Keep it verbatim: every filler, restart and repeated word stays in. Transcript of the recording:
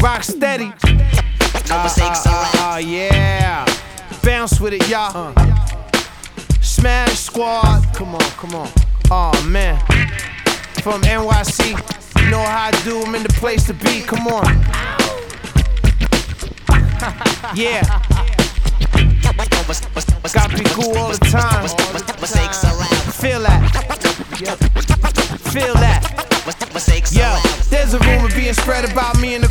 Rock steady. Uh, uh, uh, uh, yeah. Bounce with it, y'all. Uh. Smash Squad. Come on, come on. Oh man. From N Y C. You know how I do. I'm in the place to be. Come on. Yeah. Gotta be cool all the time. Feel that. Feel that. Yo, there's a rumor being spread about me in the